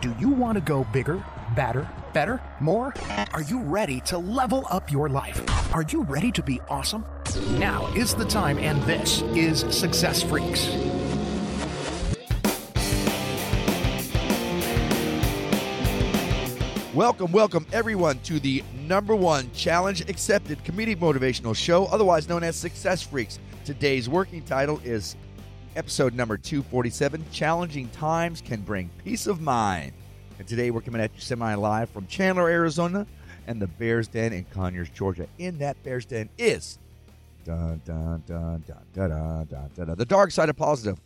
Do you want to go bigger, badder, better, more? Are you ready to level up your life? Are you ready to be awesome? Now is the time, and this is Success Freaks. Welcome everyone to the #1 challenge accepted comedic motivational show, otherwise known as Success Freaks. Today's working title is episode number 247, Challenging Times Can Bring Peace of Mind. And today we're coming at you semi-live from Chandler, Arizona, and the Bears Den in Conyers, Georgia. In that Bears Den is dun, dun, dun, dun, dun, dun, dun, dun, dun, the dark side of positive,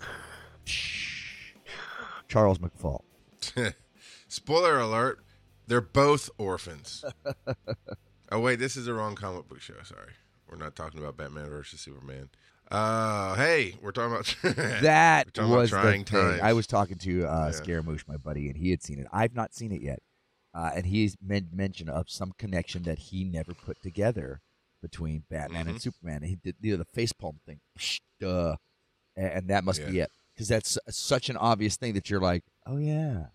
Charles McFall. Spoiler alert, they're both orphans. Oh, wait, this is the wrong comic book show. Sorry. We're not talking about Batman versus Superman. Hey, we're talking about that talking was about the trying thing. times. I was talking to Scaramouche, my buddy, and he had seen it. I've not seen it yet, and he's mentioned of some connection that he never put together between Batman and Superman. And he did the facepalm thing, and that must be it, because that's such an obvious thing that you're like, oh yeah.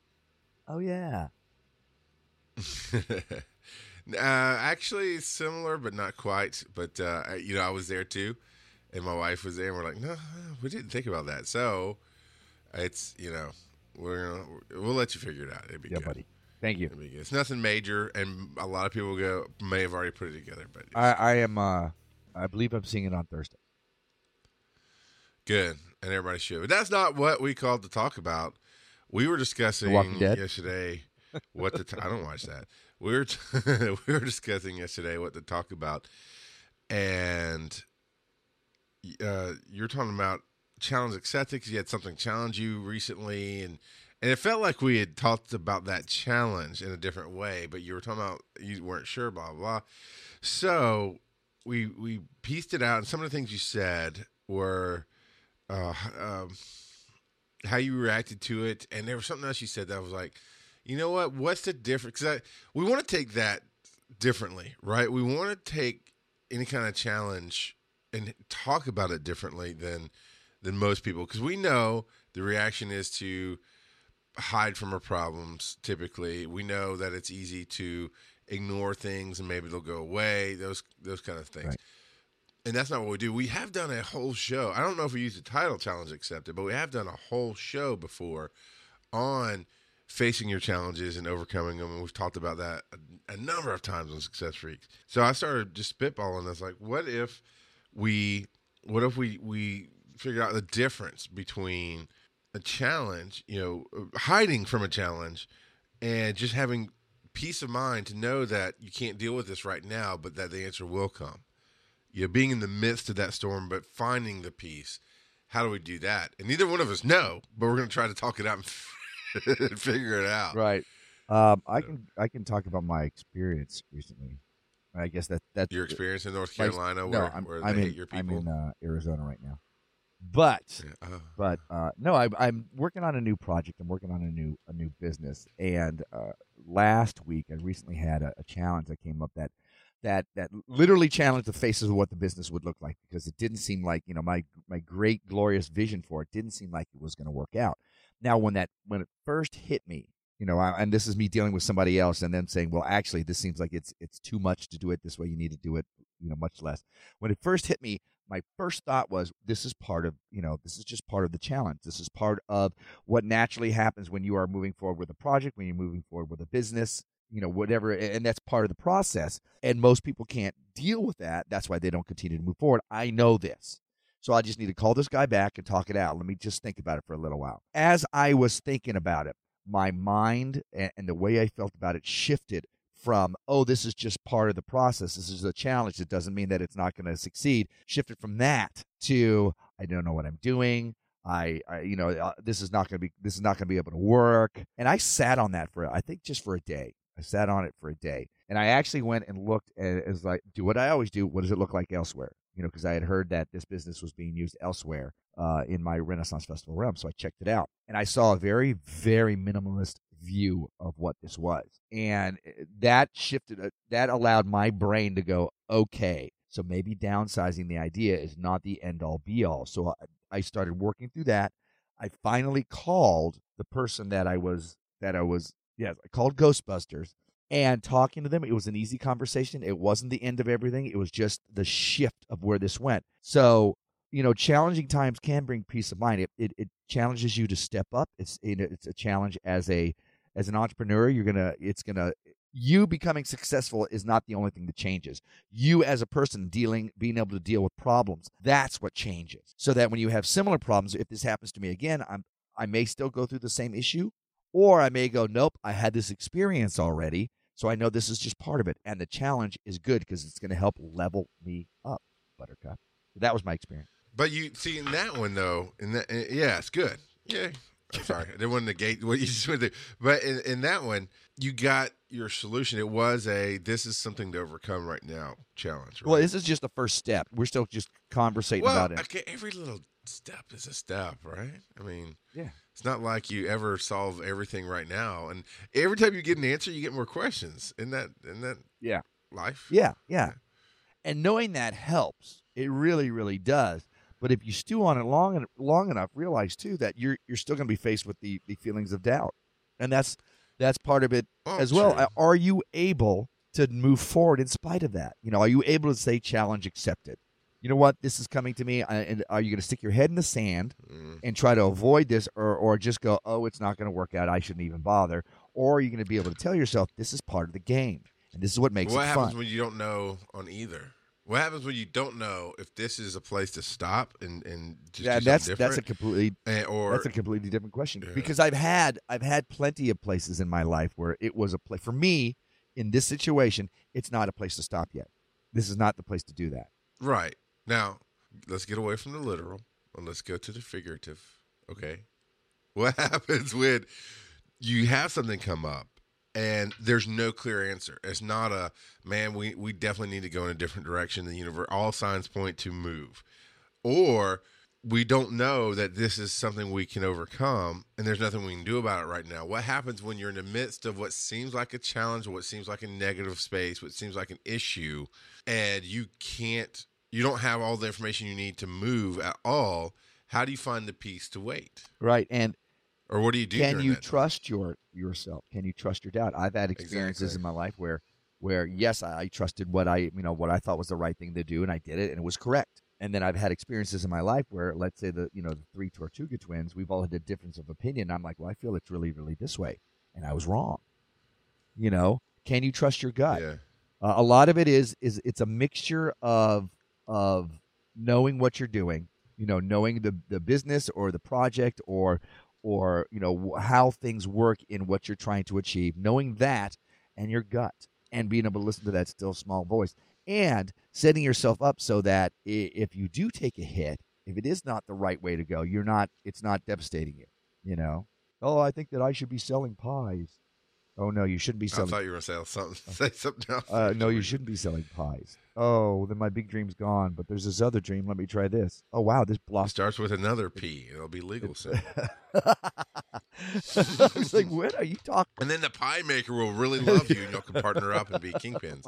Actually, similar, but not quite. But I was there too, and my wife was there, and we're like, no, we didn't think about that. So it's we'll let you figure it out. It'd be good, buddy. Thank you. It'd be good. It's nothing major, and a lot of people may have already put it together. But I believe I'm seeing it on Thursday. Good, and everybody should. But that's not what we called to talk about. We were discussing yesterday what I don't watch that. We were discussing yesterday what to talk about, and you're talking about challenge accepted because you had something challenge you recently, and it felt like we had talked about that challenge in a different way, but you were talking about you weren't sure, blah blah. So we pieced it out, and some of the things you said were how you reacted to it, and there was something else you said that was like, you know what? What's the difference? Because we want to take that differently, right? We want to take any kind of challenge and talk about it differently than most people, because we know the reaction is to hide from our problems. Typically, we know that it's easy to ignore things and maybe they'll go away. Those kind of things. Right. And that's not what we do. We have done a whole show. I don't know if we used the title Challenge Accepted, but we have done a whole show before on facing your challenges and overcoming them. And we've talked about that a number of times on Success Freaks. So I started just spitballing. I was like, what if we figure out the difference between a challenge, hiding from a challenge, and just having peace of mind to know that you can't deal with this right now, but that the answer will come. Being in the midst of that storm, but finding the peace. How do we do that? And neither one of us know, but we're going to try to talk it out and figure it out. Right. I can talk about my experience recently. I guess that's your experience in North Carolina, where they hate your people. I'm in Arizona right now. But I'm working on a new project. I'm working on a new business. And last week, I recently had a challenge that came up that literally challenged the faces of what the business would look like, because it didn't seem like, my great glorious vision for it didn't seem like it was going to work out. Now, when it first hit me, and this is me dealing with somebody else and then saying, well, actually, this seems like it's too much to do it this way. You need to do it, much less. When it first hit me, my first thought was, this is part of, this is just part of the challenge. This is part of what naturally happens when you are moving forward with a project, when you're moving forward with a business, whatever, and that's part of the process. And most people can't deal with that. That's why they don't continue to move forward. I know this. So I just need to call this guy back and talk it out. Let me just think about it for a little while. As I was thinking about it, my mind and the way I felt about it shifted from, oh, this is just part of the process. This is a challenge. It doesn't mean that it's not going to succeed. Shifted from that to, I don't know what I'm doing. This is not going to be able to work. And I sat on that for a day. I sat on it for a day, and I actually went and looked at it as like, do what I always do. What does it look like elsewhere? Because I had heard that this business was being used elsewhere in my Renaissance Festival realm. So I checked it out, and I saw a very, very minimalist view of what this was. And that shifted, that allowed my brain to go, okay, so maybe downsizing the idea is not the end all be all. So I started working through that. I finally called the person that I was Yes, I called Ghostbusters. And talking to them, it was an easy conversation. It wasn't the end of everything. It was just the shift of where this went. So, challenging times can bring peace of mind. It challenges you to step up. It's a challenge as an entrepreneur. You becoming successful is not the only thing that changes. You as a person being able to deal with problems, that's what changes. So that when you have similar problems, if this happens to me again, I may still go through the same issue, or I may go, nope, I had this experience already. So I know this is just part of it, and the challenge is good because it's going to help level me up, Buttercup. That was my experience. But you see in that one though, it's good. Yeah, I'm sorry, I didn't want to negate what you just went through. But in that one, you got your solution. It was this is something to overcome right now challenge. Right? Well, this is just the first step. We're still just conversating about it. Okay, every little step is a step, right? I mean, yeah. It's not like you ever solve everything right now, and every time you get an answer, you get more questions. In that life. Yeah. And knowing that helps. It really, really does. But if you stew on it long enough, realize too that you're still going to be faced with the feelings of doubt, and that's part of it as well. True. Are you able to move forward in spite of that? Are you able to say challenge accepted? You know what? This is coming to me. And are you going to stick your head in the sand and try to avoid this, or just go, oh, it's not going to work out, I shouldn't even bother? Or are you going to be able to tell yourself this is part of the game, and this is what makes it fun? What happens when you don't know on either? What happens when you don't know if this is a place to stop and just do something different? That's a completely different question. Yeah. Because I've had plenty of places in my life where it was a place for me in this situation. It's not a place to stop yet. This is not the place to do that. Right. Now, let's get away from the literal and let's go to the figurative. Okay. What happens when you have something come up and there's no clear answer? It's not we definitely need to go in a different direction. The universe, all signs point to move. Or we don't know that this is something we can overcome and there's nothing we can do about it right now. What happens when you're in the midst of what seems like a challenge, what seems like a negative space, what seems like an issue, and you don't have all the information you need to move at all? How do you find the peace to wait? Right. Or what do you do? Can you trust yourself? Can you trust your doubt? I've had experiences in my life where yes, I trusted what I thought was the right thing to do, and I did it, and it was correct. And then I've had experiences in my life where, let's say the three Tortuga twins, we've all had a difference of opinion. I'm like, well, I feel it's really, really this way, and I was wrong. Can you trust your gut? Yeah. A lot of it is it's a mixture of knowing what you're doing, knowing the business or the project or how things work in what you're trying to achieve, knowing that, and your gut, and being able to listen to that still small voice, and setting yourself up so that if you do take a hit, if it is not the right way to go, it's not devastating you. Oh, I think that I should be selling pies. Oh, no, you shouldn't be selling. I thought you were going to say something else. No, you shouldn't be selling pies. Oh, then my big dream's gone, but there's this other dream. Let me try this. Oh, wow, this blossom. It starts with another P. It'll be legal soon. I was like, what are you talking? And then the pie maker will really love you, and y'all can partner up and be kingpins.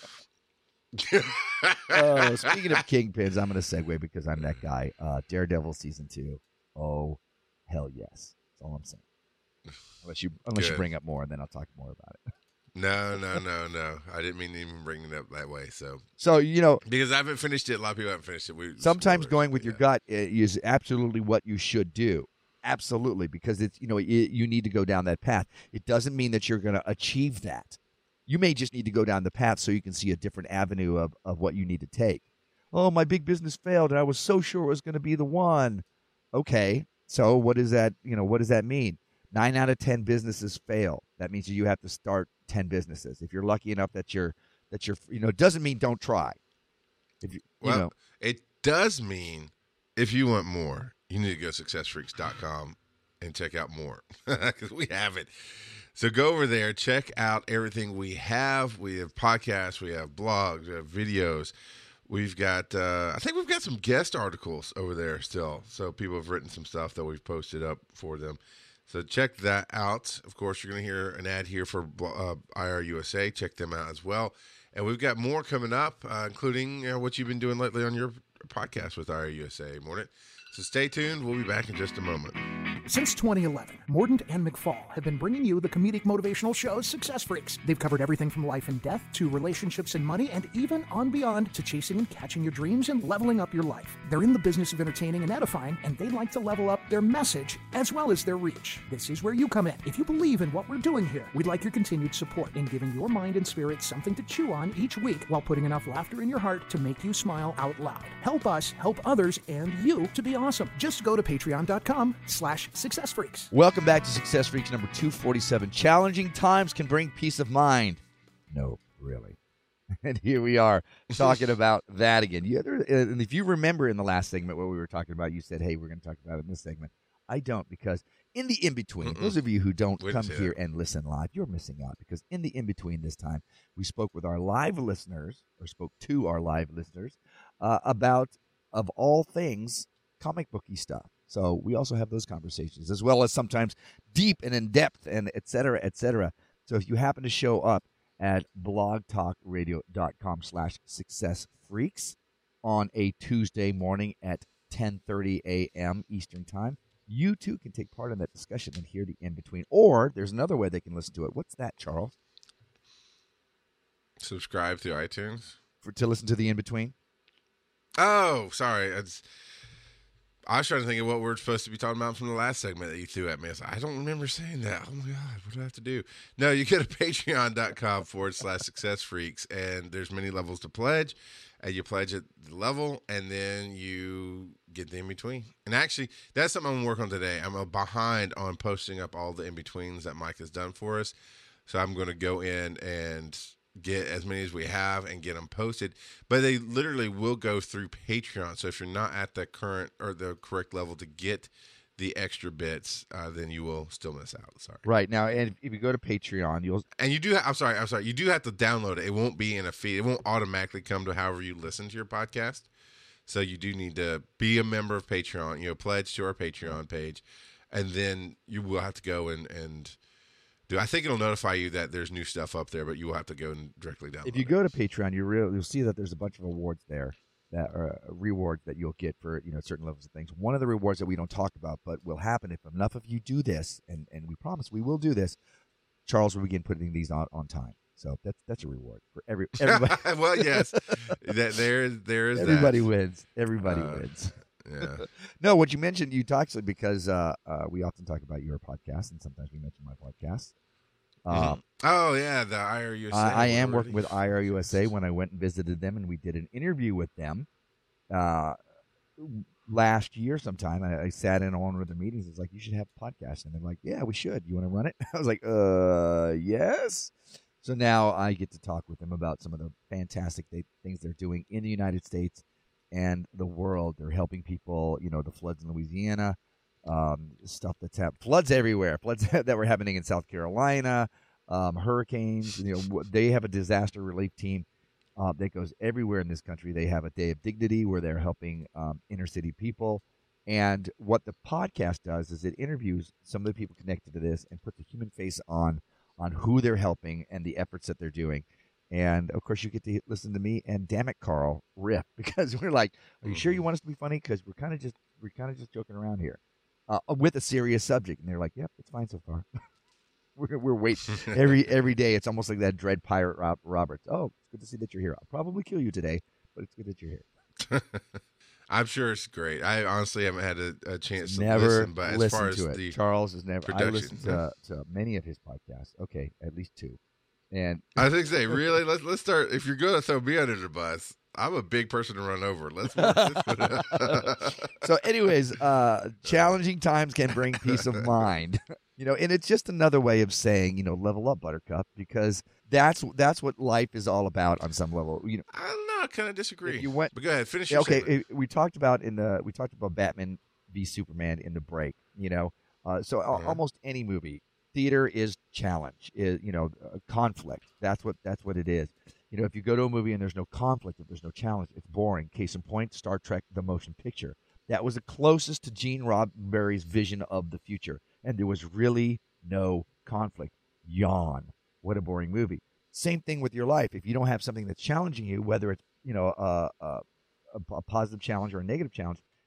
Speaking of kingpins, I'm going to segue because I'm that guy. Daredevil season 2. Oh, hell yes. That's all I'm saying. Unless you bring up more, and then I'll talk more about it. No. I didn't mean to even bring it up that way. So because I haven't finished it. A lot of people haven't finished it. Sometimes going with your gut is absolutely what you should do. Absolutely, because it's you need to go down that path. It doesn't mean that you're going to achieve that. You may just need to go down the path so you can see a different avenue of what you need to take. Oh, my big business failed, and I was so sure it was going to be the one. Okay, so what does that what does that mean? 9 out of 10 businesses fail. That means you have to start 10 businesses. If you're lucky enough that you're it doesn't mean don't try. It does mean if you want more, you need to go to successfreaks.com and check out more because we have it. So go over there, check out everything we have. We have podcasts, we have blogs, we have videos. We've got, I think we've got some guest articles over there still. So people have written some stuff that we've posted up for them. So check that out. Of course, you're going to hear an ad here for IRUSA. Check them out as well. And we've got more coming up, including what you've been doing lately on your podcast with IRUSA, Morning. So stay tuned. We'll be back in just a moment. Since 2011, Mordant and McFall have been bringing you the comedic motivational show Success Freaks. They've covered everything from life and death to relationships and money, and even on beyond to chasing and catching your dreams and leveling up your life. They're in the business of entertaining and edifying, and they like to level up their message as well as their reach. This is where you come in. If you believe in what we're doing here, we'd like your continued support in giving your mind and spirit something to chew on each week while putting enough laughter in your heart to make you smile out loud. Help us help others and you to be awesome. Just go to patreon.com/Success Freaks. Welcome back to Success Freaks number 247. Challenging times can bring peace of mind. No, really. And here we are talking about that again. And if you remember in the last segment what we were talking about, you said, hey, we're going to talk about it in this segment. I don't, because in the in-between, those of you who don't come here and listen live, you're missing out, because in the in-between this time, we spoke with our live listeners, or spoke to our live listeners, about, of all things, comic booky stuff. So we also have those conversations, as well as sometimes deep and in-depth and et cetera, et cetera. So if you happen to show up at blogtalkradio.com/successfreaks on a Tuesday morning at 10:30 a.m. Eastern Time, you too can take part in that discussion and hear the in-between. Or there's another way they can listen to it. What's that, Charles? Subscribe to iTunes. To listen to the in-between? Oh, sorry. I was trying to think of what we're supposed to be talking about from the last segment that you threw at me. I don't remember saying that. Oh, my God. What do I have to do? No, you go to patreon.com/Success Freaks, and there's many levels to pledge. And you pledge at the level, and then you get the in-between. And actually, that's something I'm going to work on today. I'm behind on posting up all the in-betweens that Mike has done for us. So I'm going to go in and get as many as we have and get them posted. But they literally will go through Patreon. So if you're not at the current or the correct level to get the extra bits, then you will still miss out. Sorry. Right. Now, and if you go to Patreon, you'll... And you do... I'm sorry. You do have to download it. It won't be in a feed. It won't automatically come to however you listen to your podcast. So you do need to be a member of Patreon, pledge to our Patreon page. And then you will have to go and do... I think it'll notify you that there's new stuff up there, but you will have to go and directly download it. If you go to Patreon, you'll see that there's a bunch of awards there. That are rewards that you'll get for certain levels of things. One of the rewards that we don't talk about, but will happen if enough of you do this, and we promise we will do this, Charles will begin putting these on time. So that's a reward for everybody. Well, yes, there is everybody that. Wins. Everybody wins. Yeah. No, what you mentioned, you talked because we often talk about your podcast, and sometimes we mention my podcast. Oh yeah, the IRUSA. I am working with IRUSA. When I went and visited them, and we did an interview with them last year sometime. I sat in on one of the meetings. It's like, you should have a podcast, and they're like, yeah, we should. You want to run it? I was like, yes. So now I get to talk with them about some of the fantastic things they're doing in the United States and the world. They're helping people. The floods in Louisiana. Stuff that's happened, floods everywhere, floods that were happening in South Carolina, hurricanes. They have a disaster relief team that goes everywhere in this country. They have a Day of Dignity where they're helping inner city people. And what the podcast does is it interviews some of the people connected to this and puts a human face on who they're helping and the efforts that they're doing. And of course, you get to listen to me and damn it, Carl, riff, because we're like, are you sure you want us to be funny? Because we're kind of just joking around here. With a serious subject, and they're like, "Yep, it's fine so far." we're waiting every day. It's almost like that Dread Pirate Roberts. Oh, it's good to see that you're here. I'll probably kill you today, but it's good that you're here. I'm sure it's great. I honestly haven't had a chance to never listen, but as far as to it. the Charles has never. production. I listened to many of his podcasts. Okay, at least 2. And I think really let's start. If you're going to throw me under the bus, I'm a big person to run over. Let's So anyways, challenging times can bring peace of mind. And it's just another way of saying, level up, Buttercup, because that's what life is all about on some level. I don't know, I kind of disagree. But go ahead, finish your okay, we talked about Batman v Superman in the break, almost any movie, theater is challenge, is conflict. That's what it is. If you go to a movie and there's no conflict, if there's no challenge, it's boring. Case in point, Star Trek: The Motion Picture. That was the closest to Gene Roddenberry's vision of the future, and there was really no conflict. Yawn. What a boring movie. Same thing with your life. If you don't have something that's challenging you, whether it's a positive challenge or a negative challenge,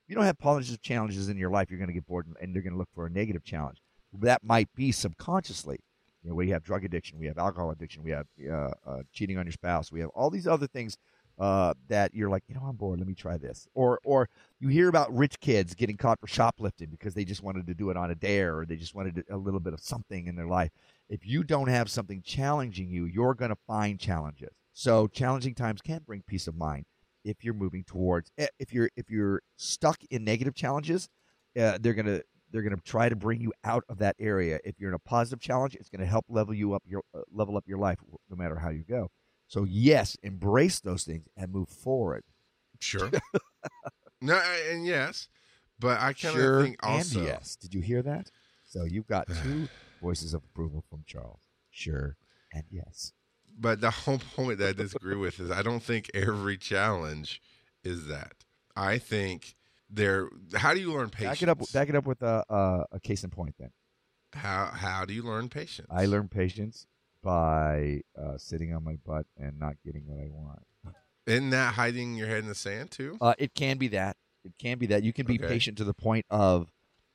you don't have positive challenges in your life, you're going to get bored and you're going to look for a negative challenge. That might be subconsciously. You know, we have drug addiction, we have alcohol addiction, we have cheating on your spouse, we have all these other things that you're like, you know, I'm bored, let me try this. Or you hear about rich kids getting caught for shoplifting because they just wanted to do it on a dare, or they just wanted a little bit of something in their life. If you don't have something challenging you, you're going to find challenges. So challenging times can bring peace of mind if you're moving towards. If you're stuck in negative challenges, they're gonna try to bring you out of that area. If you're in a positive challenge, it's going to help level up your life, no matter how you go. So yes, embrace those things and move forward. Sure. No, and yes, but I kind of think also. And yes, did you hear that? So you've got two voices of approval from Charles. Sure and yes. But the whole point that I disagree with is I don't think every challenge is that. I think how do you learn patience? Back it up with a case in point then. How do you learn patience? I learn patience by sitting on my butt and not getting what I want. Isn't that hiding your head in the sand too? It can be that. You can be patient to the point of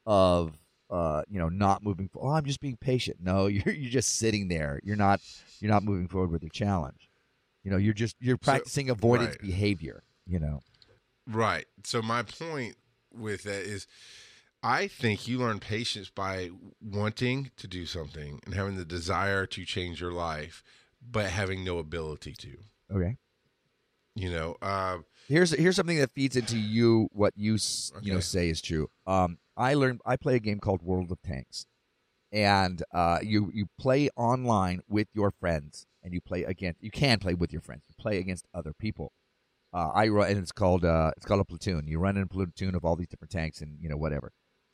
not moving forward. Oh, I'm just being patient. No, you're just sitting there. You're not moving forward with your challenge. You know, you're practicing avoidance behavior, you know. Right. So my point with that is I think you learn patience by wanting to do something and having the desire to change your life, but having no ability to. Okay. You know, here's something that feeds into what you say is true. I play a game called World of Tanks, and you play online with your friends, and you can play with your friends. You play against other people. And it's called a platoon. You run in a platoon of all these different tanks, and whatever.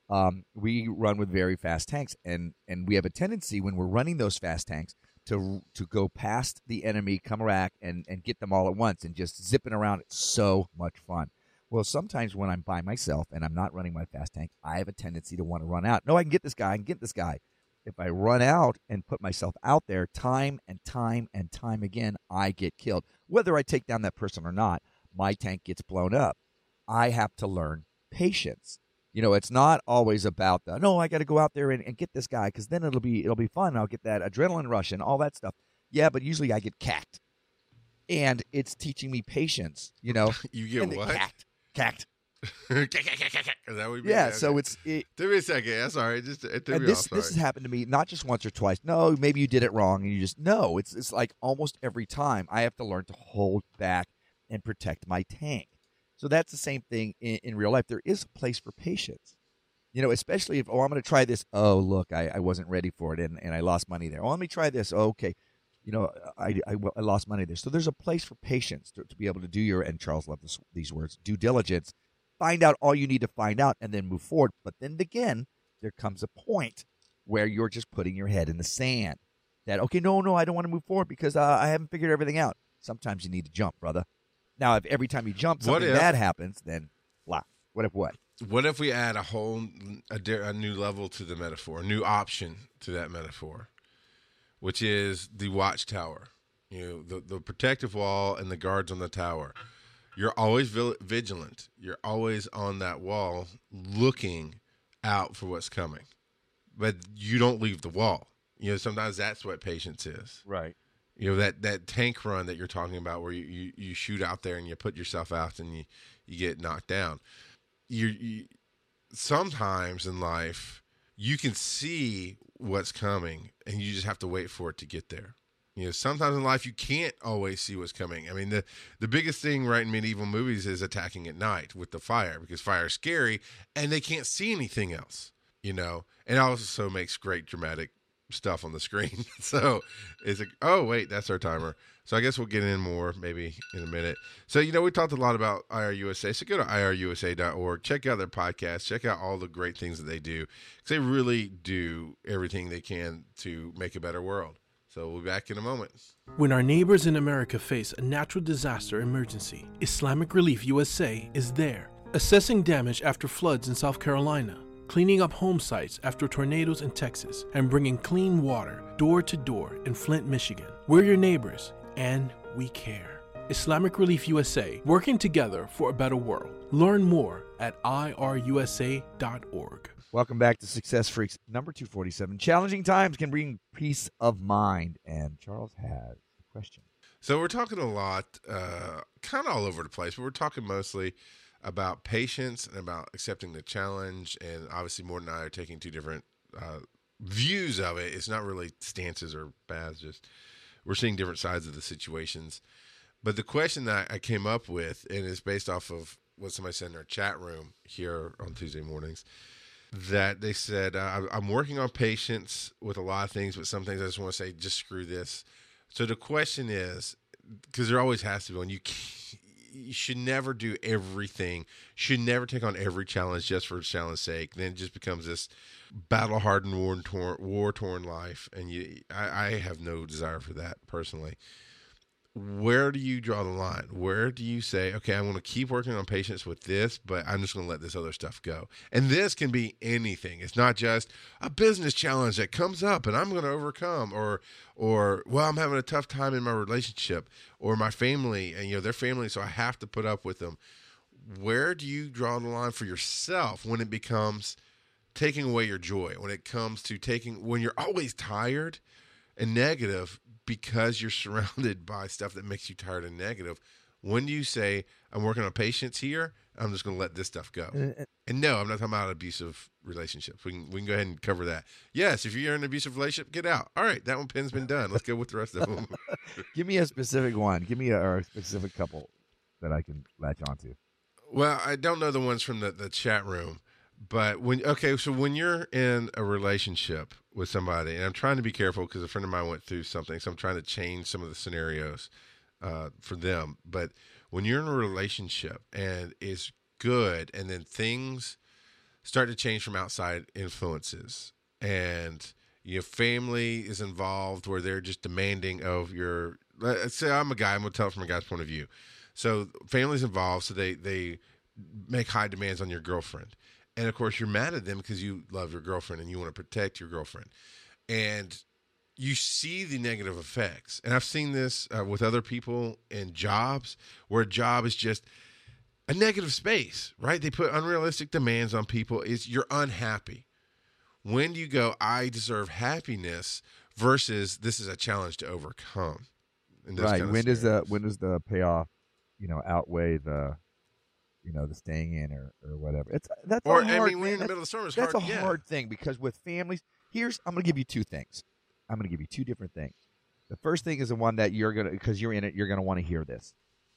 We run with very fast tanks, and we have a tendency when we're running those fast tanks to go past the enemy, come back, and get them all at once, and just zipping around. It's so much fun. Well, sometimes when I'm by myself and I'm not running my fast tank, I have a tendency to want to run out. No, I can get this guy. If I run out and put myself out there time and time and time again, I get killed. Whether I take down that person or not, my tank gets blown up. I have to learn patience. It's not always about I got to go out there and get this guy because then it'll be fun. I'll get that adrenaline rush and all that stuff. Yeah, but usually I get cacked. And it's teaching me patience, You get what? Cacked. Is that what you mean? Yeah, so it's... Give me a second. Yeah, sorry. This has happened to me not just once or twice. No, maybe you did it wrong and you just... No, it's like almost every time I have to learn to hold back and protect my tank. So that's the same thing in real life. There is a place for patience. Especially if, I'm going to try this. Oh, look, I wasn't ready for it and I lost money there. Oh, let me try this. Oh, okay. I lost money there. So there's a place for patience to be able to do and Charles loved these words, due diligence. Find out all you need to find out and then move forward. But then again, there comes a point where you're just putting your head in the sand. That, okay, no, I don't want to move forward because I haven't figured everything out. Sometimes you need to jump, brother. Now, if every time you jump, something bad happens, then blah. What if we add a new level to the metaphor, a new option to that metaphor, which is the watchtower, the protective wall and the guards on the tower. You're always vigilant. You're always on that wall looking out for what's coming, but you don't leave the wall. Sometimes that's what patience is. Right. That tank run that you're talking about where you shoot out there and you put yourself out and you get knocked down. You sometimes in life you can see what's coming and you just have to wait for it to get there. Sometimes in life you can't always see what's coming. I mean, the biggest thing right in medieval movies is attacking at night with the fire because fire is scary and they can't see anything else, and it also makes great dramatic stuff on the screen. So it's like, oh wait, that's our timer. So I guess we'll get in more maybe in a minute. So we talked a lot about IRUSA. So go to IRUSA.org, check out their podcast, check out all the great things that they do, because they really do everything they can to make a better world. So we'll be back in a moment. When our neighbors in America face a natural disaster emergency, Islamic Relief USA is there, assessing damage after floods in South Carolina, cleaning up home sites after tornadoes in Texas, and bringing clean water door to door in Flint, Michigan. We're your neighbors, and we care. Islamic Relief USA, working together for a better world. Learn more at irusa.org. Welcome back to Success Freaks number 247. Challenging times can bring peace of mind. And Charles has a question. So we're talking a lot, kind of all over the place, but we're talking mostly about patience and about accepting the challenge. And obviously, Morton and I are taking two different views of it. It's not really stances or paths, just we're seeing different sides of the situations. But the question that I came up with, and is based off of what somebody said in our chat room here on Tuesday mornings, that they said, I'm working on patience with a lot of things, but some things I just want to say, just screw this. So the question is, because there always has to be one, you should never do everything, should never take on every challenge just for challenge's sake. Then it just becomes this battle-hardened, war-torn life, and I have no desire for that personally. Where do you draw the line? Where do you say, okay, I'm going to keep working on patience with this, but I'm just going to let this other stuff go? And this can be anything. It's not just a business challenge that comes up and I'm going to overcome, or well, I'm having a tough time in my relationship, or my family, and their family, so I have to put up with them. Where do you draw the line for yourself when it becomes taking away your joy? When it comes to when you're always tired and negative because you're surrounded by stuff that makes you tired and negative, when do you say, I'm working on patience here, I'm just going to let this stuff go? And no, I'm not talking about abusive relationships. We can go ahead and cover that. Yes, if you're in an abusive relationship, get out. All right, that one pin's been done. Let's go with the rest of them. Give me a specific one. Give me a specific couple that I can latch onto. Well, I don't know the ones from the chat room. But when you're in a relationship with somebody, and I'm trying to be careful because a friend of mine went through something, so I'm trying to change some of the scenarios for them. But when you're in a relationship and it's good, and then things start to change from outside influences, and your family is involved where they're just demanding of your, let's say I'm a guy, I'm going to tell it from a guy's point of view. So family's involved, so they make high demands on your girlfriend. And, of course, you're mad at them because you love your girlfriend and you want to protect your girlfriend. And you see the negative effects. And I've seen this with other people in jobs where a job is just a negative space, right? They put unrealistic demands on people. You're unhappy. When do you go, I deserve happiness versus this is a challenge to overcome? Right. When does the payoff, outweigh the staying in or whatever. We're in the middle of the storm. That's a hard thing because with families, I'm going to give you two things. I'm going to give you two different things. The first thing is the one that because you're in it, you're going to want to hear this.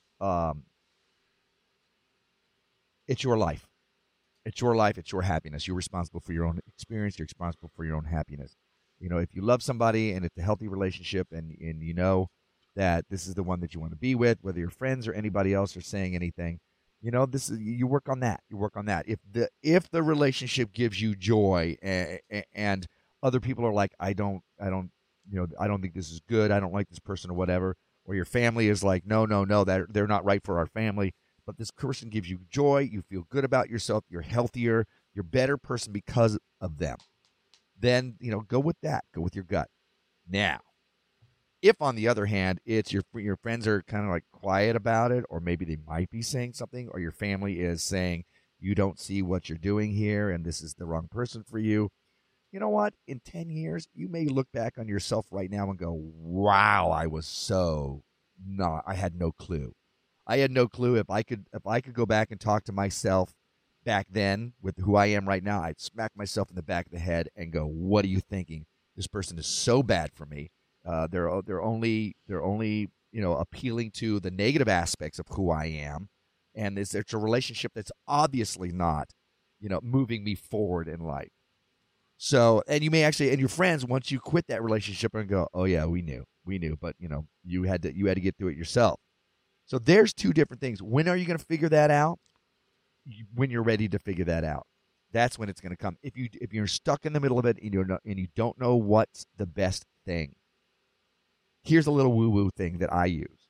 It's your life. It's your life. It's your happiness. You're responsible for your own experience. You're responsible for your own happiness. If you love somebody and it's a healthy relationship and you know that this is the one that you want to be with, whether your friends or anybody else are saying anything, you work on that. You work on that. If the relationship gives you joy and other people are like, I don't think this is good. I don't like this person or whatever. Or your family is like, no, they're not right for our family. But this person gives you joy. You feel good about yourself. You're healthier. You're a better person because of them. Then, go with that. Go with your gut. Now, if, on the other hand, it's your friends are kind of like quiet about it, or maybe they might be saying something, or your family is saying you don't see what you're doing here and this is the wrong person for you, you know what? In 10 years, you may look back on yourself right now and go, wow, I had no clue. I had no clue. If I could go back and talk to myself back then with who I am right now, I'd smack myself in the back of the head and go, what are you thinking? This person is so bad for me. They're only appealing to the negative aspects of who I am, and it's a relationship that's obviously not moving me forward in life. So, and you may actually, and your friends, once you quit that relationship and go, oh yeah, we knew, but you had to get through it yourself. So there's two different things. When are you going to figure that out? When you're ready to figure that out. That's when it's going to come. If you're stuck in the middle of it and you don't know what's the best thing. Here's a little woo-woo thing that I use.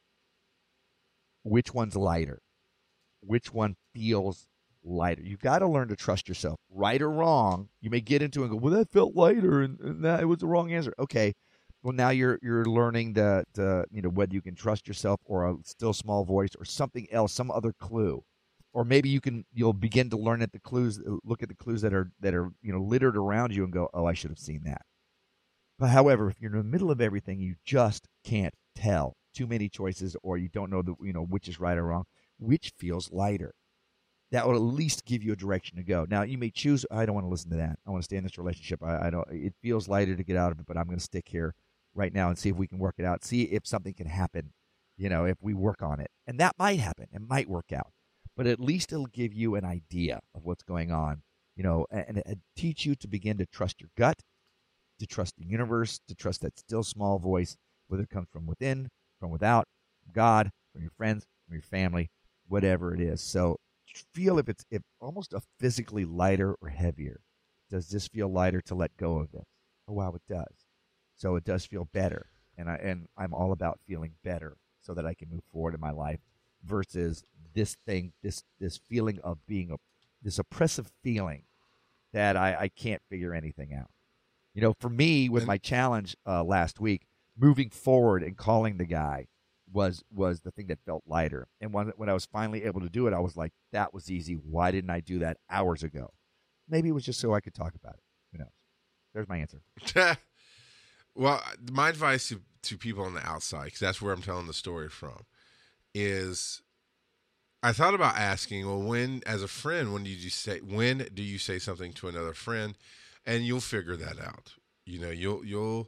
Which one's lighter? Which one feels lighter? You've got to learn to trust yourself. Right or wrong, you may get into it and go, well, that felt lighter and that was the wrong answer. Okay, well, now you're learning whether you can trust yourself or a still small voice or something else, some other clue. or maybe you'll begin to learn at the clues, look at the clues that are littered around you and go, oh, I should have seen that. But however, if you're in the middle of everything, you just can't tell. Too many choices, or you don't know which is right or wrong, which feels lighter. That will at least give you a direction to go. Now, you may choose, I don't want to listen to that. I want to stay in this relationship. I don't. It feels lighter to get out of it, but I'm going to stick here right now and see if we can work it out. See if something can happen, if we work on it. And that might happen. It might work out. But at least it'll give you an idea of what's going on, and teach you to begin to trust your gut, to trust the universe, to trust that still small voice, whether it comes from within, from without, from God, from your friends, from your family, whatever it is. So feel if almost a physically lighter or heavier. Does this feel lighter to let go of this? Oh, wow, it does. So it does feel better. And I'm all about feeling better so that I can move forward in my life versus this thing, this feeling of being this oppressive feeling that I can't figure anything out. For me, with my challenge last week, moving forward and calling the guy was the thing that felt lighter. And when I was finally able to do it, I was like, that was easy. Why didn't I do that hours ago? Maybe it was just so I could talk about it. Who knows? There's my answer. Well, my advice to people on the outside, because that's where I'm telling the story from, is I thought about asking, well, when do you say something to another friend? And you'll figure that out. You'll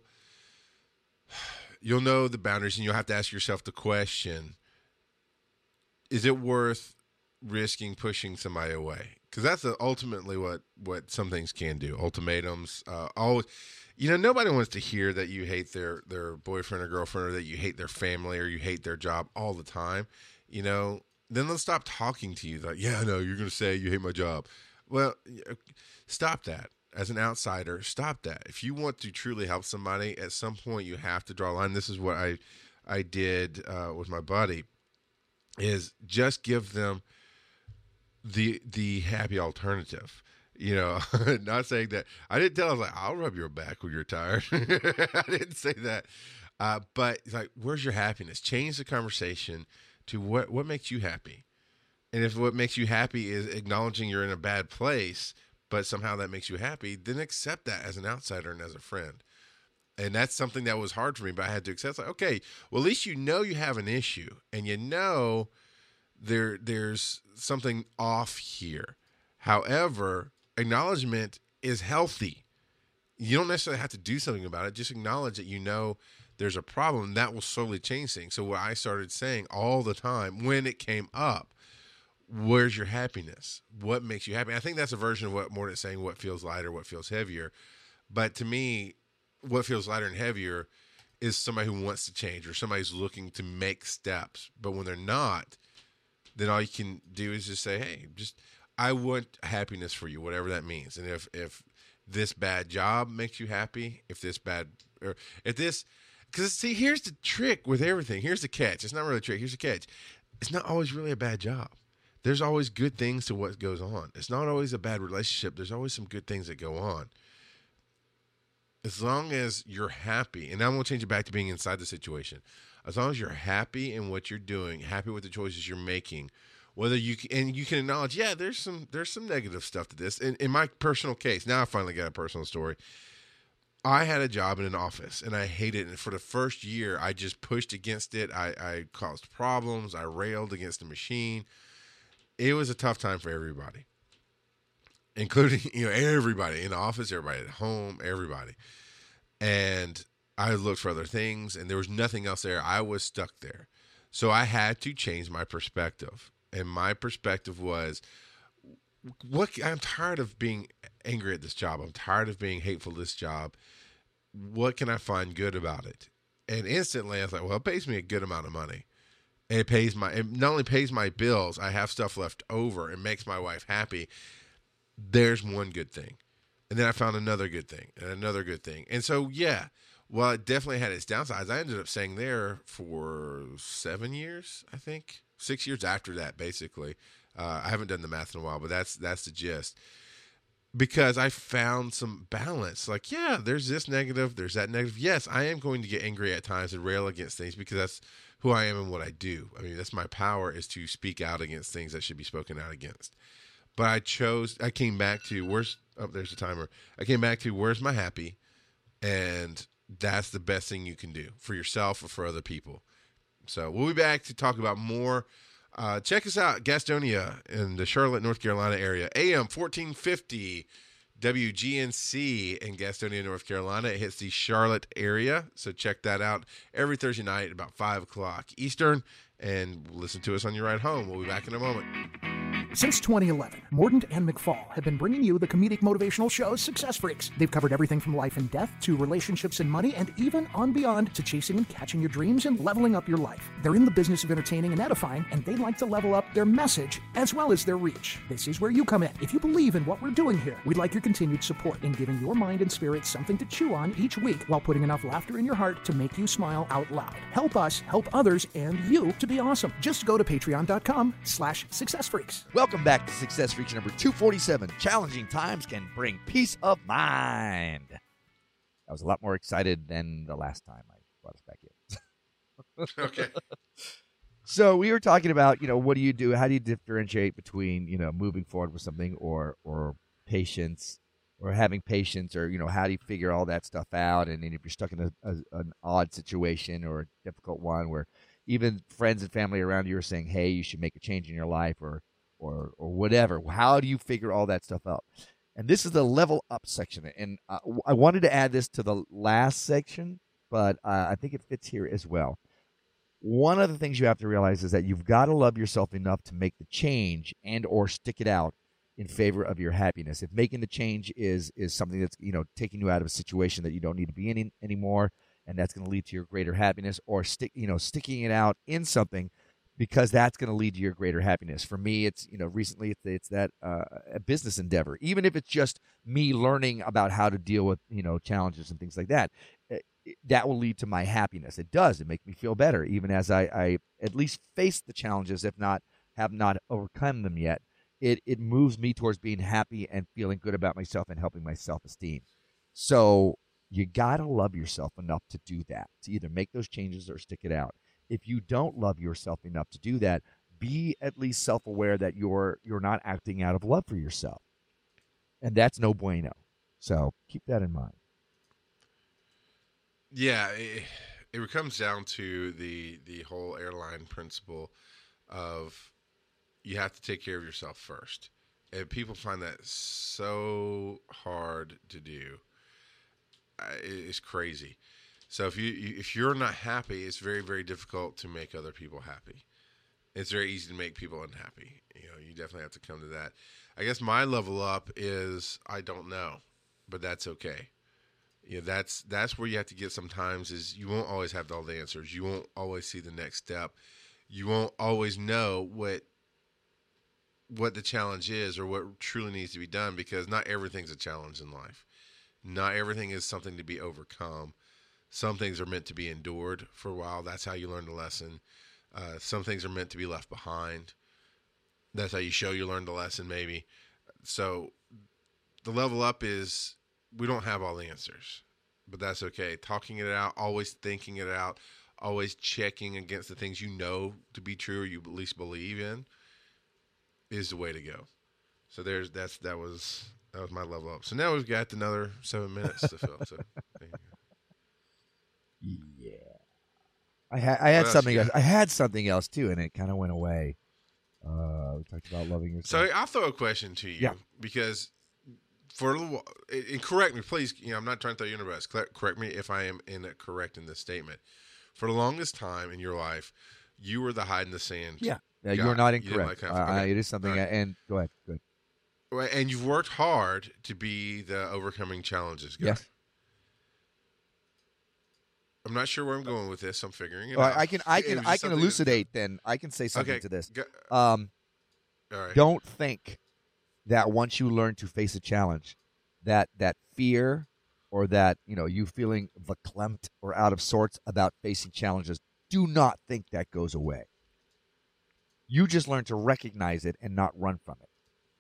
know the boundaries, and you'll have to ask yourself the question, is it worth risking pushing somebody away? Because that's ultimately what some things can do. Ultimatums, always, nobody wants to hear that you hate their boyfriend or girlfriend, or that you hate their family, or you hate their job all the time. Then they'll stop talking to you. Like, yeah, I know, you're going to say you hate my job. Well, stop that. As an outsider, stop that. If you want to truly help somebody, at some point you have to draw a line. This is what I did with my buddy, is just give them the happy alternative. Not saying that. I didn't tell him, like, I'll rub your back when you're tired. I didn't say that. But it's like, where's your happiness? Change the conversation to what makes you happy. And if what makes you happy is acknowledging you're in a bad place, but somehow that makes you happy, then accept that as an outsider and as a friend. And that's something that was hard for me, but I had to accept, like, okay, well, at least you have an issue, and there's something off here. However, acknowledgement is healthy. You don't necessarily have to do something about it. Just acknowledge that there's a problem. That will slowly change things. So what I started saying all the time when it came up, where's your happiness? What makes you happy? I think that's a version of what Morton's saying, what feels lighter, what feels heavier. But to me, what feels lighter and heavier is somebody who wants to change, or somebody who's looking to make steps. But when they're not, then all you can do is just say, hey, I want happiness for you, whatever that means. And if this bad job makes you happy, because see, here's the trick with everything. Here's the catch. It's not really a trick. Here's the catch. It's not always really a bad job. There's always good things to what goes on. It's not always a bad relationship. There's always some good things that go on. As long as you're happy, and I'm going to change it back to being inside the situation. As long as you're happy in what you're doing, happy with the choices you're making, whether you can acknowledge, yeah, there's some negative stuff to this. In my personal case, now I finally got a personal story. I had a job in an office, and I hated it. And for the first year, I just pushed against it. I caused problems. I railed against the machine. It was a tough time for everybody, including, everybody in the office, everybody at home, everybody. And I looked for other things, and there was nothing else there. I was stuck there. So I had to change my perspective. And my perspective was, I'm tired of being angry at this job. I'm tired of being hateful to this job. What can I find good about it? And instantly I was like, well, it pays me a good amount of money. And it not only pays my bills, I have stuff left over and makes my wife happy. There's one good thing. And then I found another good thing and another good thing. And so, yeah, well, it definitely had its downsides. I ended up staying there for 7 years, I think. 6 years after that, basically. I haven't done the math in a while, but that's the gist. because I found some balance. Like, yeah, there's this negative, there's that negative. Yes, I am going to get angry at times and rail against things because that's who I am and what I do. I mean, that's my power, is to speak out against things that should be spoken out against. But I came back to there's a timer. I came back to where's my happy, and that's the best thing you can do for yourself or for other people. So we'll be back to talk about more. Check us out, Gastonia in the Charlotte, North Carolina area. AM 1450 WGNC in Gastonia, North Carolina. It hits the Charlotte area, so check that out every Thursday night at about 5 o'clock Eastern, and listen to us on your ride home. We'll be back in a moment. Since 2011, Mordant and McFall have been bringing you the comedic motivational shows Success Freaks. They've covered everything from life and death to relationships and money, and even on beyond to chasing and catching your dreams and leveling up your life. They're in the business of entertaining and edifying, and they like to level up their message as well as their reach. This is where you come in. If you believe in what we're doing here, we'd like your continued support in giving your mind and spirit something to chew on each week while putting enough laughter in your heart to make you smile out loud. Help us help others and you to be awesome. Just go to patreon.com/successfreaks. Welcome back to Success Freaks number 247. Challenging times can bring peace of mind. I was a lot more excited than the last time I brought us back in. Okay. So we were talking about, what do you do? How do you differentiate between, moving forward with something or patience or having patience, or, how do you figure all that stuff out? And then if you're stuck in an odd situation or a difficult one where even friends and family around you are saying, hey, you should make a change in your life or whatever. How do you figure all that stuff out? And this is the level up section. And I wanted to add this to the last section, but I think it fits here as well. One of the things you have to realize is that you've got to love yourself enough to make the change and or stick it out in favor of your happiness. If making the change is something that's, taking you out of a situation that you don't need to be in anymore, and that's going to lead to your greater happiness, or sticking it out in something because that's going to lead to your greater happiness. For me, it's, recently it's that a business endeavor. Even if it's just me learning about how to deal with, challenges and things like that, that will lead to my happiness. It does. It makes me feel better, even as I at least face the challenges, if not have not overcome them yet. It moves me towards being happy and feeling good about myself and helping my self-esteem. So you got to love yourself enough to do that, to either make those changes or stick it out. If you don't love yourself enough to do that, be at least self-aware that you're not acting out of love for yourself. And that's no bueno. So keep that in mind. Yeah, it comes down to the whole airline principle of you have to take care of yourself first. And people find that so hard to do. It's crazy. So if you're not happy, it's very, very difficult to make other people happy. It's very easy to make people unhappy. You definitely have to come to that. I guess my level up is I don't know, but that's okay. That's where you have to get sometimes, is you won't always have all the answers. You won't always see the next step. You won't always know what the challenge is or what truly needs to be done, because not everything's a challenge in life. Not everything is something to be overcome. Some things are meant to be endured for a while. That's how you learn the lesson. Some things are meant to be left behind. That's how you show you learned the lesson, maybe. So the level up is we don't have all the answers, but that's okay. Talking it out, always thinking it out, always checking against the things you know to be true or you at least believe in is the way to go. So that was my level up. So now we've got another 7 minutes to fill. So there you go. Yeah, I had something else. I had something else too, and it kind of went away. We talked about loving yourself. So I'll throw a question to you, because for a little while, and correct me, please. I'm not trying to throw you under the bus. Correct me if I am incorrect in this statement. For the longest time in your life, you were the hide in the sand. Yeah, you're not incorrect. It is something. Right. And go ahead. Good. Right, and you've worked hard to be the overcoming challenges guy. Yes. I'm not sure where I'm going with this. I'm figuring it out. I can elucidate. Then I can say something to this. All right. Don't think that once you learn to face a challenge, that fear or that you feeling verklempt or out of sorts about facing challenges, do not think that goes away. You just learn to recognize it and not run from it.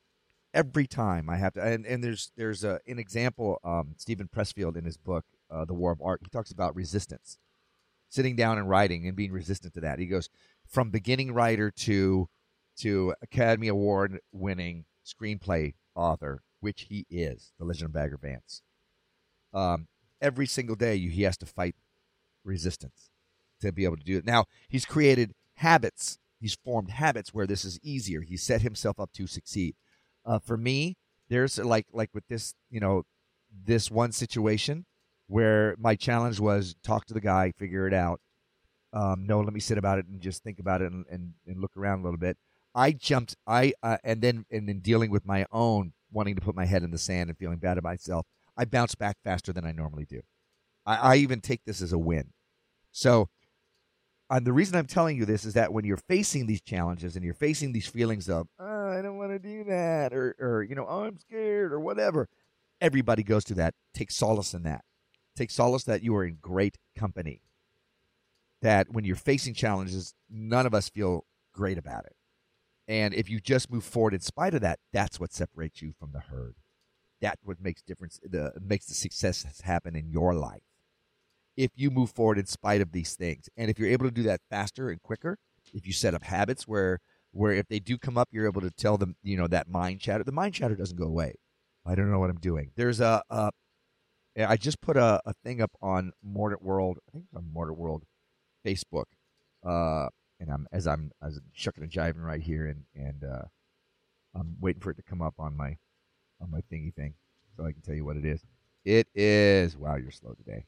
every time I have to, and there's an example. Stephen Pressfield in his book, The War of Art, he talks about resistance, sitting down and writing and being resistant to that. He goes from beginning writer to Academy Award winning screenplay author, which he is, The Legend of Bagger Vance. Every single day he has to fight resistance to be able to do it. Now he's created habits. He's formed habits where this is easier. He set himself up to succeed. For me, there's like with this, this one situation where my challenge was talk to the guy, figure it out. No, let me sit about it and just think about it and look around a little bit. I jumped. And then dealing with my own wanting to put my head in the sand and feeling bad about myself, I bounce back faster than I normally do. I even take this as a win. So the reason I'm telling you this is that when you're facing these challenges and you're facing these feelings of, oh, I don't want to do that, or oh, I'm scared, or whatever, everybody goes through that. Take solace in that. Take solace that you are in great company. That when you're facing challenges, none of us feel great about it. And if you just move forward in spite of that, that's what separates you from the herd. That's what makes makes the success happen in your life. If you move forward in spite of these things, and if you're able to do that faster and quicker, if you set up habits where if they do come up, you're able to tell them, that mind chatter. The mind chatter doesn't go away. I don't know what I'm doing. There's I just put a thing up on Mordant World. I think it's on Mordant World Facebook. And I'm shucking and jiving right here, and I'm waiting for it to come up on my thingy thing so I can tell you what it is. It is, wow, you're slow today.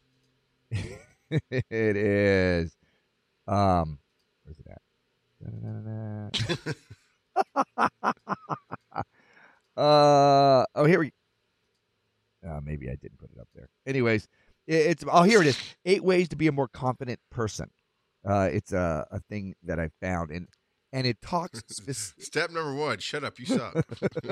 It is. Where's it at? Oh, here we. Maybe I didn't put it up there. Anyways, it's. Oh, here it is. 8 ways to be a more confident person. It's a thing that I found, and it talks. Step number 1: shut up, you suck.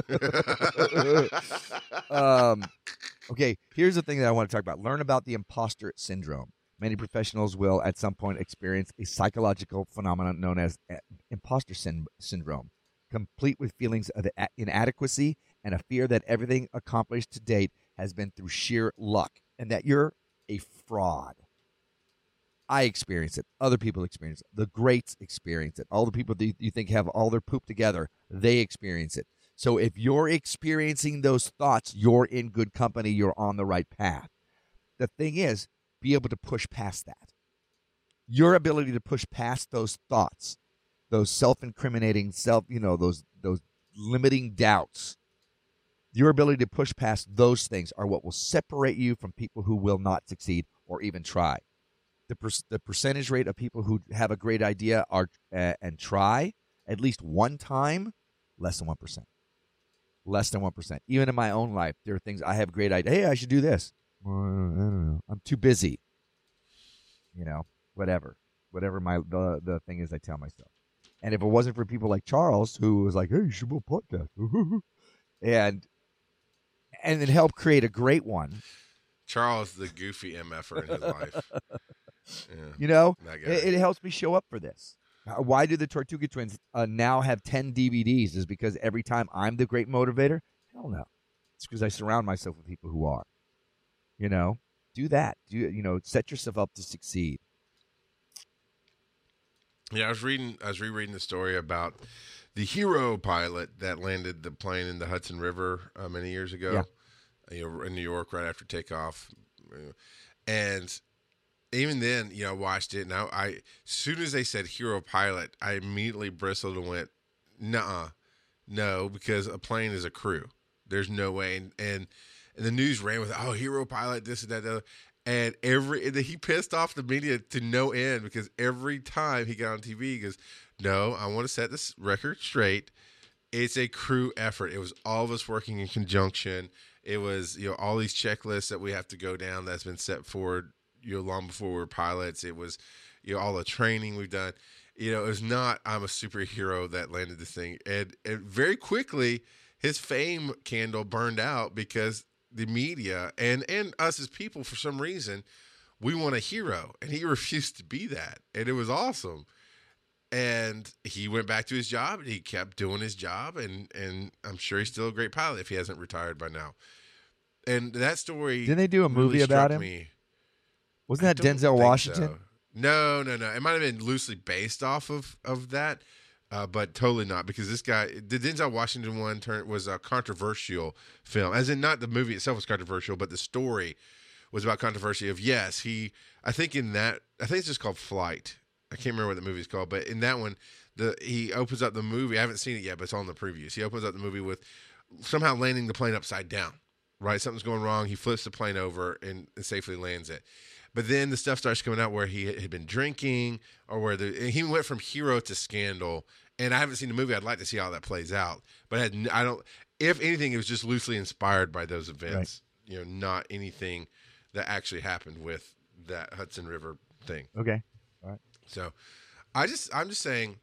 Okay, here's the thing that I want to talk about. Learn about the imposter syndrome. Many professionals will, at some point, experience a psychological phenomenon known as imposter syndrome, complete with feelings of inadequacy and a fear that everything accomplished to date has been through sheer luck and that you're a fraud. I experience it. Other people experience it. The greats experience it. All the people that you think have all their poop together, they experience it. So if you're experiencing those thoughts, you're in good company. You're on the right path. The thing is, be able to push past that. Your ability to push past those thoughts, those self-incriminating, those limiting doubts, your ability to push past those things are what will separate you from people who will not succeed or even try. The percentage rate of people who have a great idea and try at least one time, less than 1%. Less than 1%. Even in my own life, there are things I have a great idea. Hey, I should do this. Well, I don't know. I'm too busy. Whatever the thing is I tell myself. And if it wasn't for people like Charles, who was like, hey, you should do a podcast. and then help create a great one. Charles, the goofy MFer in his life. Yeah, it helps me show up for this. Why do the Tortuga Twins now have 10 DVDs? Is because every time I'm the great motivator? Hell no. It's because I surround myself with people who are. Do that. Set yourself up to succeed. Yeah, I was rereading the story about the Hero pilot that landed the plane in the Hudson River many years ago. Yeah. In New York right after takeoff. And even then, I watched it, and I as soon as they said Hero pilot, I immediately bristled and went, nuh-uh, no, because a plane is a crew. There's no way. And the news ran with, Hero pilot, this and that, the other. And he pissed off the media to no end because every time he got on TV, he goes, no, I want to set this record straight. It's a crew effort. It was all of us working in conjunction. It was, all these checklists that we have to go down that's been set forward, long before we were pilots. It was, all the training we've done. It was not, I'm a superhero that landed this thing. And very quickly, his fame candle burned out because the media and us as people, for some reason, we want a hero. And he refused to be that. And it was awesome. And he went back to his job, and he kept doing his job, and I'm sure he's still a great pilot if he hasn't retired by now. And that story didn't they do a movie really about him? Wasn't that Denzel Washington? So. No. It might have been loosely based off of that, but totally not, because this guy, the Denzel Washington one was a controversial film. As in, not the movie itself was controversial, but the story was about controversy of, I think it's just called Flight. I can't remember what the movie's called, but in that one, he opens up the movie. I haven't seen it yet, but it's on the previews. He opens up the movie with somehow landing the plane upside down, right? Something's going wrong. He flips the plane over and safely lands it. But then the stuff starts coming out where he had been drinking, or where he went from hero to scandal. And I haven't seen the movie. I'd like to see how that plays out. But I don't. If anything, it was just loosely inspired by those events. Right. Not anything that actually happened with that Hudson River thing. Okay. All right. So, I'm just saying,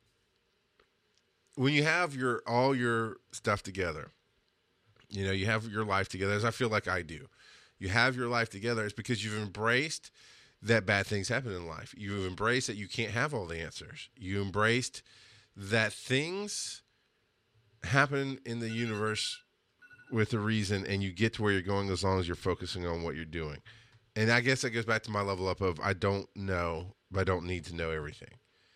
when you have all your stuff together, you have your life together, as I feel like I do. You have your life together, it's because you've embraced that bad things happen in life. You've embraced that you can't have all the answers. You embraced that things happen in the universe with a reason, and you get to where you're going as long as you're focusing on what you're doing. And I guess that goes back to my level up of, I don't know, but I don't need to know everything.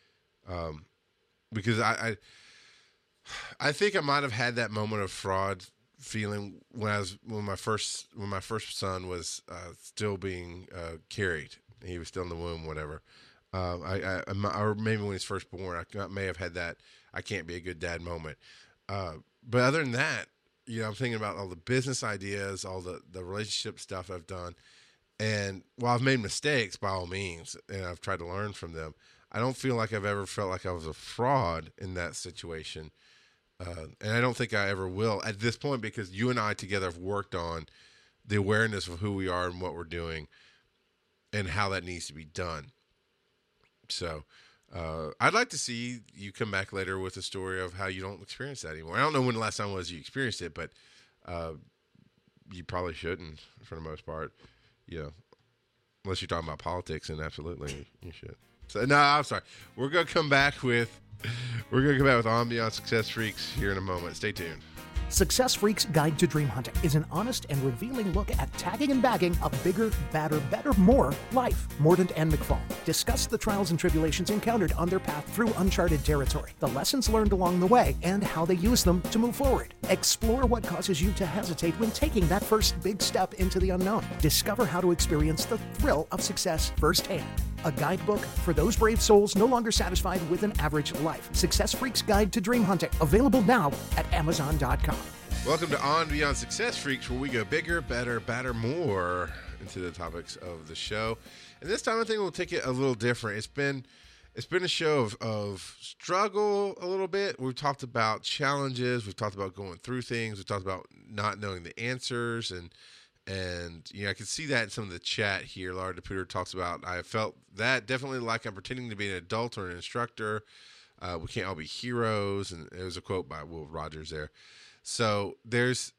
Because I think I might have had that moment of fraud feeling when my first son was still being carried. He was still in the womb, whatever. Or maybe when he was first born, I may have had that I can't be a good dad moment. But other than that, I'm thinking about all the business ideas, all the relationship stuff I've done. And while I've made mistakes, by all means, and I've tried to learn from them, I don't feel like I've ever felt like I was a fraud in that situation. And I don't think I ever will at this point, because you and I together have worked on the awareness of who we are and what we're doing and how that needs to be done. So I'd like to see you come back later with a story of how you don't experience that anymore. I don't know when the last time was you experienced it, but you probably shouldn't for the most part. Unless you're talking about politics, and absolutely you should. So no, I'm sorry. We're gonna come back with On Beyond Success Freaks here in a moment. Stay tuned. Success Freaks Guide to Dream Hunting is an honest and revealing look at tagging and bagging a bigger, badder, better, more life. Mordaunt and McFall discuss the trials and tribulations encountered on their path through uncharted territory, the lessons learned along the way, and how they use them to move forward. Explore what causes you to hesitate when taking that first big step into the unknown. Discover how to experience the thrill of success firsthand. A guidebook for those brave souls no longer satisfied with an average life. Success Freaks Guide to Dream Hunting. Available now at Amazon.com. Welcome to On Beyond Success Freaks, where we go bigger, better, badder, more into the topics of the show. And this time I think we'll take it a little different. It's been a show of struggle a little bit. We've talked about challenges. We've talked about going through things. We've talked about not knowing the answers, and I can see that in some of the chat here. Laura DePuter talks about, I felt that definitely like I'm pretending to be an adult or an instructor. We can't all be heroes. And it was a quote by Will Rogers there. So there's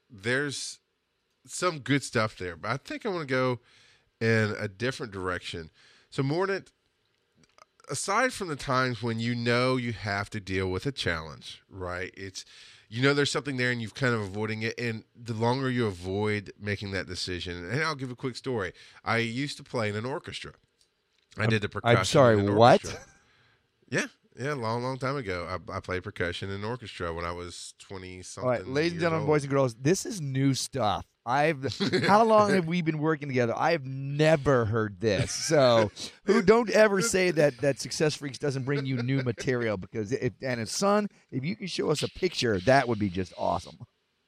some good stuff there, but I think I want to go in a different direction. So Mordaunt, aside from the times when you have to deal with a challenge, right? It's, there's something there and you've kind of avoiding it. And the longer you avoid making that decision, and I'll give a quick story. I used to play in an orchestra. I did the percussion. I'm sorry, in an what? Orchestra. Yeah, long time ago. I played percussion in an orchestra when I was 20-something. All right, ladies and gentlemen, boys and girls, this is new stuff. How long have we been working together? I have never heard this. So, don't ever say that Success Freaks doesn't bring you new material, because if you can show us a picture, that would be just awesome.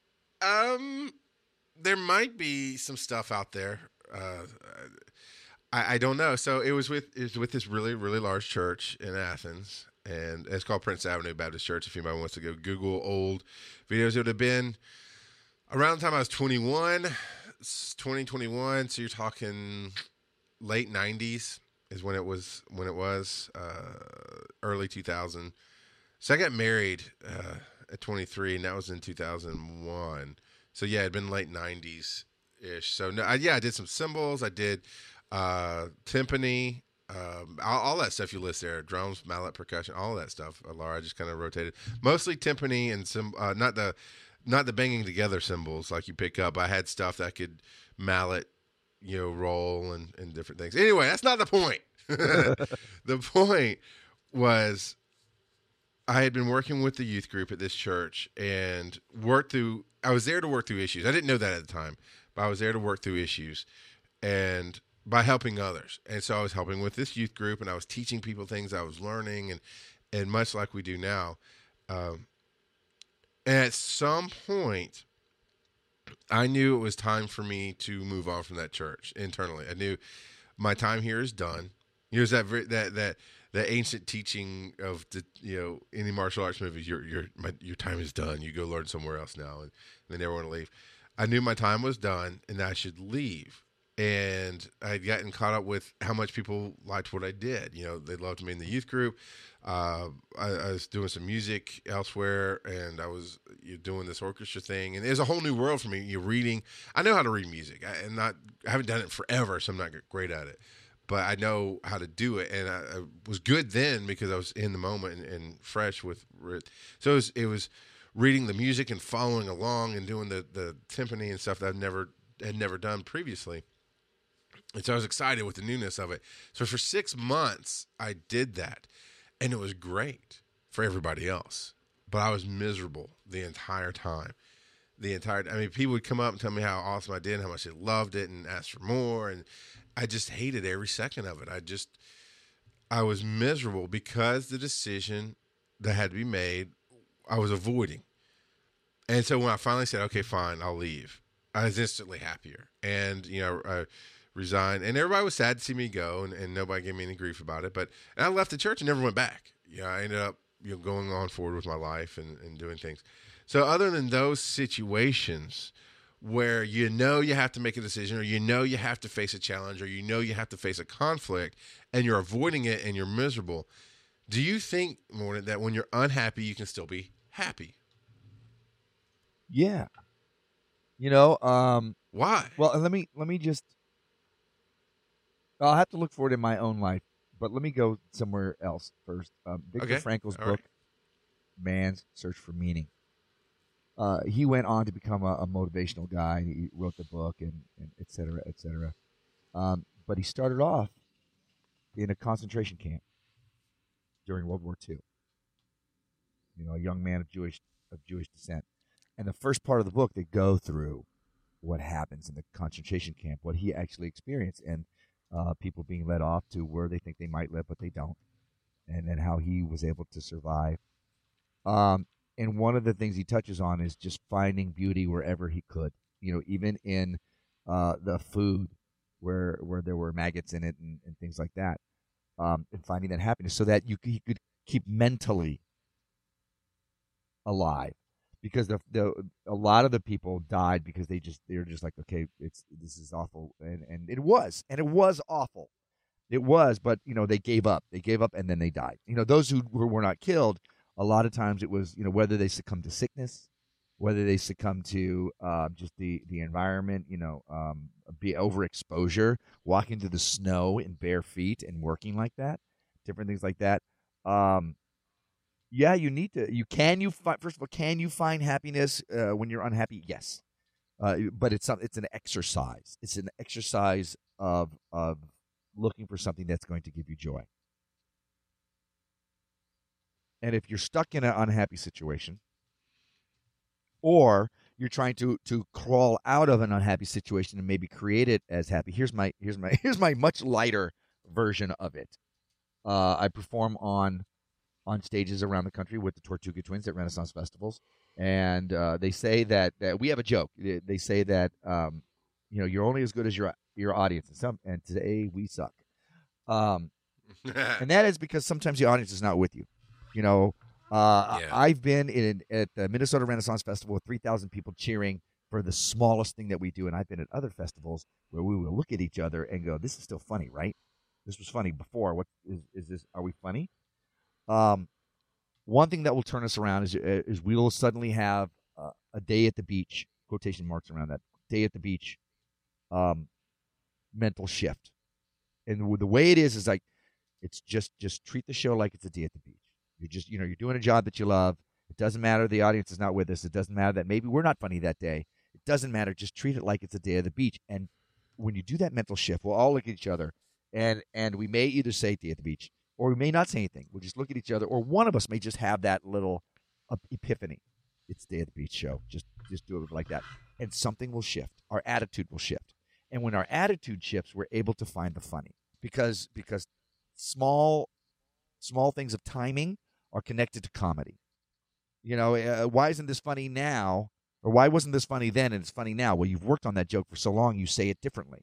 There might be some stuff out there. I don't know. So it was with this really, really large church in Athens, and it's called Prince Avenue Baptist Church. If anybody wants to go Google old videos, it would have been around the time I was 2021. So you're talking late 90s is when it was early 2000. So I got married at 23, and that was in 2001. So yeah, it'd been late 90s ish. So no, I did some cymbals. I did timpani, all that stuff you list there, drums, mallet, percussion, all of that stuff. Laura, I just kind of rotated. Mostly timpani and not the banging together cymbals like you pick up. I had stuff that could mallet, roll and different things. Anyway, that's not the point. The point was I had been working with the youth group at this church and I was there to work through issues. I didn't know that at the time, but I was there to work through issues and by helping others. And so I was helping with this youth group and I was teaching people things I was learning and much like we do now. And at some point, I knew it was time for me to move on from that church internally. I knew my time here is done. There's that ancient teaching of any martial arts movies. Your time is done. You go learn somewhere else now, and they never want to leave. I knew my time was done, and I should leave. And I had gotten caught up with how much people liked what I did. They loved me in the youth group. I was doing some music elsewhere, and I was doing this orchestra thing. And it was a whole new world for me. You're reading. I know how to read music. I haven't done it forever, so I'm not great at it. But I know how to do it, and I was good then because I was in the moment and fresh with it. So it was reading the music and following along and doing the timpani and stuff that I had never done previously. And so I was excited with the newness of it. So for 6 months, I did that. And it was great for everybody else. But I was miserable the entire time. People would come up and tell me how awesome I did and how much they loved it and asked for more. And I just hated every second of it. I was miserable because the decision that had to be made, I was avoiding. And so when I finally said, okay, fine, I'll leave, I was instantly happier. And, I resigned, and everybody was sad to see me go, and nobody gave me any grief about it. And I left the church and never went back. I ended up going on forward with my life and doing things. So other than those situations where you have to make a decision, or you have to face a challenge, or you have to face a conflict, and you're avoiding it and you're miserable, do you think, Morton, that when you're unhappy you can still be happy? Yeah. Why? Well, let me just. I'll have to look for it in my own life, but let me go somewhere else first. Viktor Frankl's book, Man's Search for Meaning. He went on to become a motivational guy. He wrote the book and et cetera, et cetera. But he started off in a concentration camp during World War II. A young man of Jewish descent. And the first part of the book, they go through what happens in the concentration camp, what he actually experienced, and people being led off to where they think they might live, but they don't, and then how he was able to survive. And one of the things he touches on is just finding beauty wherever he could, even in the food where there were maggots in it and things like that, and finding that happiness so that he could keep mentally alive. Because a lot of the people died because they were just like, okay, this is awful, and it was awful, it was, but they gave up, and then they died. Those who were not killed, a lot of times it was whether they succumbed to sickness, whether they succumbed to just the environment, be overexposure, walking through the snow in bare feet and working like that, different things like that. Yeah, you need to. First of all, can you find happiness when you're unhappy? Yes, but it's an exercise. It's an exercise of looking for something that's going to give you joy. And if you're stuck in an unhappy situation, or you're trying to crawl out of an unhappy situation and maybe create it as happy, here's my much lighter version of it. I perform on stages around the country with the Tortuga Twins at Renaissance festivals, and they say that we have a joke. They say that you're only as good as your audience, and today we suck. And that is because sometimes the audience is not with you. I've been at the Minnesota Renaissance Festival with 3,000 people cheering for the smallest thing that we do, and I've been at other festivals where we will look at each other and go, "This is still funny, right? This was funny before. What is this? Are we funny?" One thing that will turn us around is we will suddenly have a day at the beach, quotation marks around that, day at the beach, mental shift. And the way it is like It's just treat the show like it's a day at the beach. You're doing a job that you love. It doesn't matter the audience is not with us. It doesn't matter that maybe we're not funny that day. It doesn't matter. Just treat it like it's a day at the beach. And when you do that mental shift, we'll all look at each other, and we may either say day at the beach, or we may not say anything. We'll just look at each other, or one of us may just have that little epiphany. It's day at the beach show. Just do it like that. And something will shift. Our attitude will shift. And when our attitude shifts, we're able to find the funny. Because small things of timing are connected to comedy. Why isn't this funny now? Or why wasn't this funny then and it's funny now? Well, you've worked on that joke for so long, you say it differently.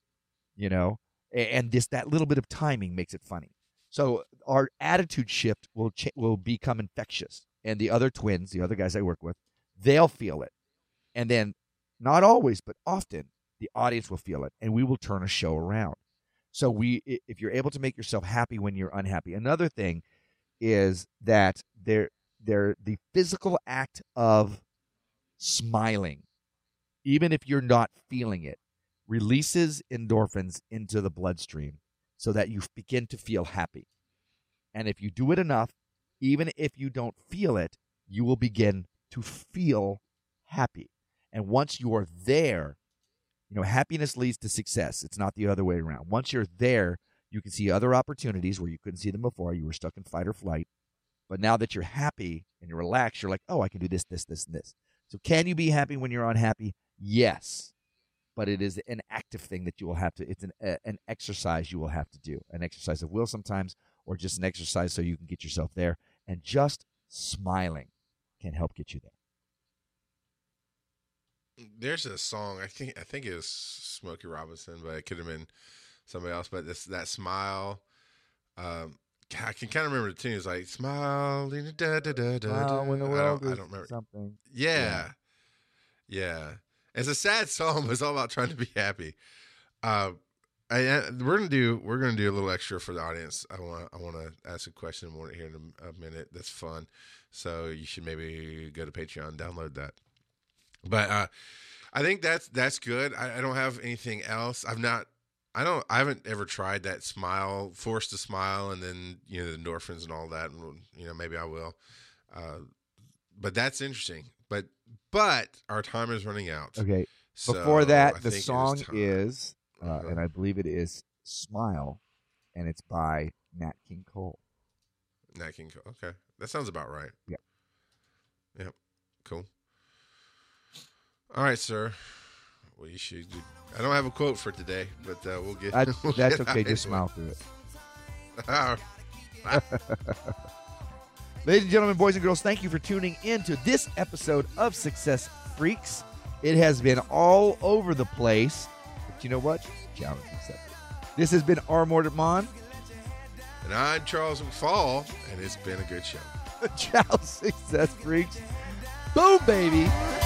And that little bit of timing makes it funny. So our attitude shift will become infectious. And the other twins, the other guys I work with, they'll feel it. And then, not always, but often, the audience will feel it, and we will turn a show around. So if you're able to make yourself happy when you're unhappy. Another thing is that the physical act of smiling, even if you're not feeling it, releases endorphins into the bloodstream so that you begin to feel happy. And if you do it enough, even if you don't feel it, you will begin to feel happy. And once you're there, happiness leads to success. It's not the other way around. Once you're there, you can see other opportunities where you couldn't see them before. You were stuck in fight or flight. But now that you're happy and you're relaxed, you're like, oh, I can do this, this, this, and this. So can you be happy when you're unhappy? Yes. But it is an active thing that you will have to, it's an exercise you will have to do. An exercise of will sometimes, or just an exercise so you can get yourself there. And just smiling can help get you there. There's a song, I think it was Smokey Robinson, but it could have been somebody else. But that smile, I can kind of remember the tune. It's like smile, da da da da da. When the world I don't remember something. Yeah. It's a sad song, but it's all about trying to be happy. We're gonna do a little extra for the audience. I want to ask a question more here in a minute. That's fun. So you should maybe go to Patreon and download that. But I think that's good. I don't have anything else. I haven't ever tried that smile, forced to smile, and then the endorphins and all that. And maybe I will. But that's interesting. But our time is running out. Okay. So before that, the song is, and I believe it is "Smile," and it's by Nat King Cole. Nat King Cole. Okay, that sounds about right. Yeah. Yep. Cool. All right, sir. Well, you should. I don't have a quote for today, but we'll get. That's okay. Just smile through it. All right. Ladies and gentlemen, boys and girls, thank you for tuning in to this episode of Success Freaks. It has been all over the place, but you know what? Challenge accepted. This has been R. Mortimer. And I'm Charles McFall, and it's been a good show. Ciao, Success Freaks. Boom, baby.